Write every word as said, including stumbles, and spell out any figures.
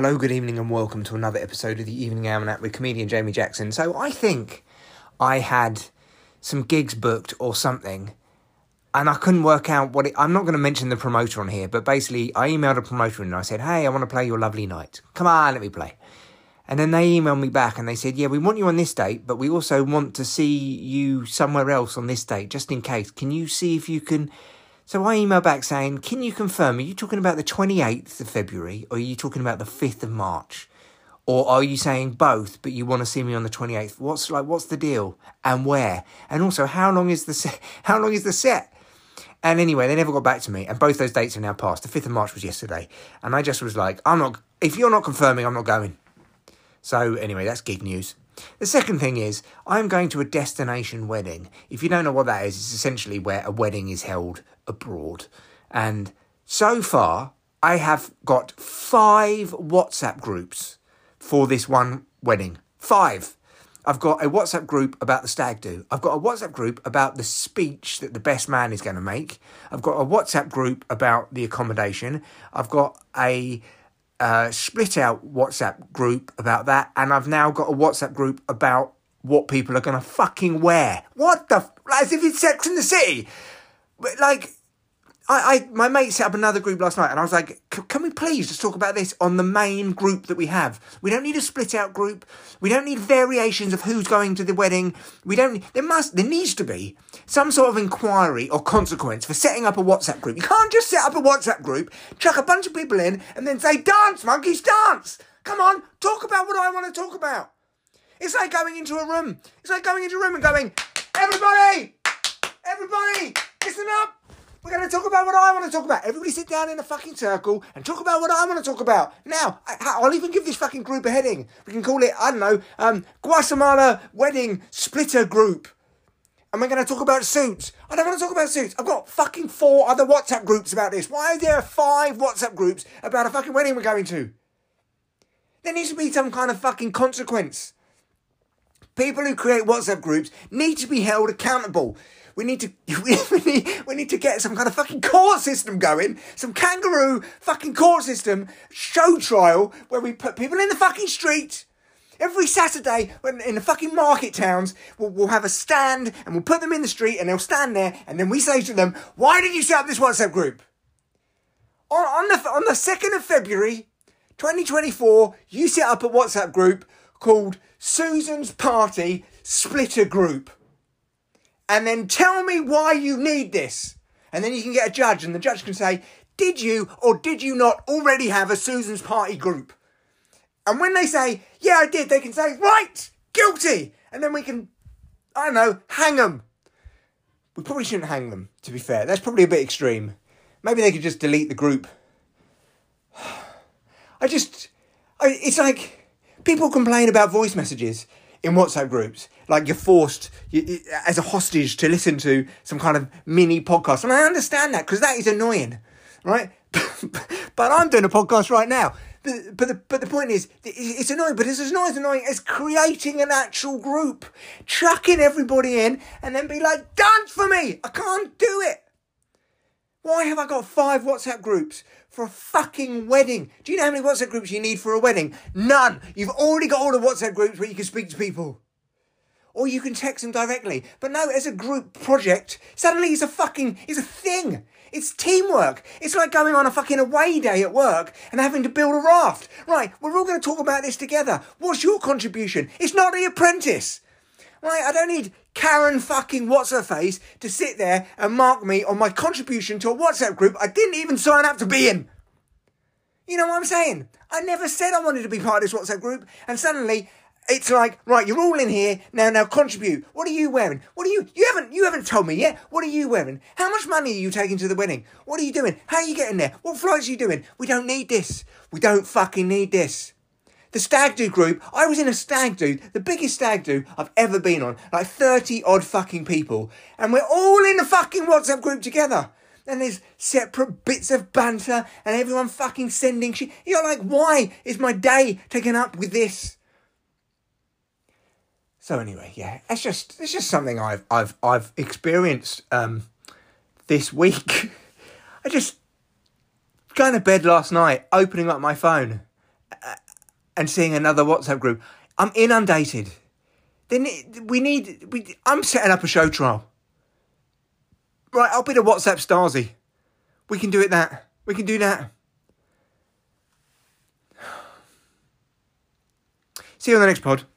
Hello, good evening and welcome to another episode of the Evening Almanac with comedian Jamie Jackson. So I think I had some gigs booked or something and I couldn't work out what it... I'm not going to mention the promoter on here, but basically I emailed a promoter and I said, hey, I want to play Your Lovely Night. Come on, let me play. And then they emailed me back and they said, yeah, we want you on this date, but we also want to see you somewhere else on this date, just in case. Can you see if you can... So I emailed back saying, can you confirm, are you talking about the twenty-eighth of February or are you talking about the fifth of March? Or are you saying both, but you want to see me on the twenty-eighth? What's like, what's the deal? And where? And also, how long is the set? How long is the set? And anyway, they never got back to me. And both those dates have now passed. The fifth of March was yesterday. And I just was like, I'm not, if you're not confirming, I'm not going. So anyway, that's gig news. The second thing is, I'm going to a destination wedding. If you don't know what that is, it's essentially where a wedding is held abroad. And so far, I have got five WhatsApp groups for this one wedding. Five. I've got a WhatsApp group about the stag do. I've got a WhatsApp group about the speech that the best man is going to make. I've got a WhatsApp group about the accommodation. I've got a... Uh, split out WhatsApp group about that, and I've now got a WhatsApp group about what people are going to fucking wear. What the... F- as if it's Sex and the City. But, like, I, I my mate set up another group last night, and I was like, can we please just talk about this on the main group that we have? We don't need a split out group. We don't need variations of who's going to the wedding. We don't... There must... There needs to be some sort of inquiry or consequence for setting up a WhatsApp group. You can't just set up a WhatsApp group, chuck a bunch of people in, and then say, dance, monkeys, dance! Come on, talk about what I want to talk about. It's like going into a room. It's like going into a room and going, everybody! Everybody! Listen up! We're going to talk about what I want to talk about. Everybody sit down in a fucking circle and talk about what I want to talk about. Now, I, I'll even give this fucking group a heading. We can call it, I don't know, um, Guatemala Wedding Splitter Group. And we're going to talk about suits. I don't want to talk about suits. I've got fucking four other WhatsApp groups about this. Why are there five WhatsApp groups about a fucking wedding we're going to? There needs to be some kind of fucking consequence. People who create WhatsApp groups need to be held accountable. We need to we need, we need to get some kind of fucking court system going. Some kangaroo fucking court system, show trial, where we put people in the fucking street. Every Saturday, when in the fucking market towns, we'll, we'll have a stand and we'll put them in the street and they'll stand there and then we say to them, why did you set up this WhatsApp group? On, on the on the second of February, twenty twenty-four, you set up a WhatsApp group called Susan's Party Splitter Group. And then tell me why you need this. And then you can get a judge and the judge can say, did you or did you not already have a Susan's Party group? And when they say, yeah, I did, they can say, right, guilty. And then we can, I don't know, hang them. We probably shouldn't hang them, to be fair. That's probably a bit extreme. Maybe they could just delete the group. I just, I, it's like, people complain about voice messages in WhatsApp groups. Like you're forced you, as a hostage to listen to some kind of mini podcast. And I understand that because that is annoying, right? But I'm doing a podcast right now. But, but, the, but the point is, it's annoying, but it's as annoying, as annoying as creating an actual group, chucking everybody in and then be like, dance for me. I can't do it. Why have I got five WhatsApp groups for a fucking wedding? Do you know how many WhatsApp groups you need for a wedding? None. You've already got all the WhatsApp groups where you can speak to people. Or you can text them directly. But no, as a group project, suddenly it's a fucking, it's a thing. It's teamwork. It's like going on a fucking away day at work and having to build a raft. Right, we're all going to talk about this together. What's your contribution? It's not The Apprentice. Right, I don't need Karen fucking what's-her-face to sit there and mark me on my contribution to a WhatsApp group I didn't even sign up to be in. You know what I'm saying? I never said I wanted to be part of this WhatsApp group, and suddenly it's like, right, you're all in here, now now contribute. What are you wearing? What are you, you haven't you haven't told me yet. What are you wearing? How much money are you taking to the wedding? What are you doing? How are you getting there? What flights are you doing? We don't need this. We don't fucking need this. The stag do group, I was in a stag do, the biggest stag do I've ever been on, like thirty odd fucking people, and we're all in the fucking WhatsApp group together. And there's separate bits of banter and everyone fucking sending shit. You're like, why is my day taken up with this? So anyway, yeah, it's just it's just something I've I've I've experienced um this week. I just going to bed last night, opening up my phone, and seeing another WhatsApp group. I'm inundated. Then we need. We, I'm setting up a show trial. Right, I'll be the WhatsApp Stasi. We can do it that. We can do that. See you on the next pod.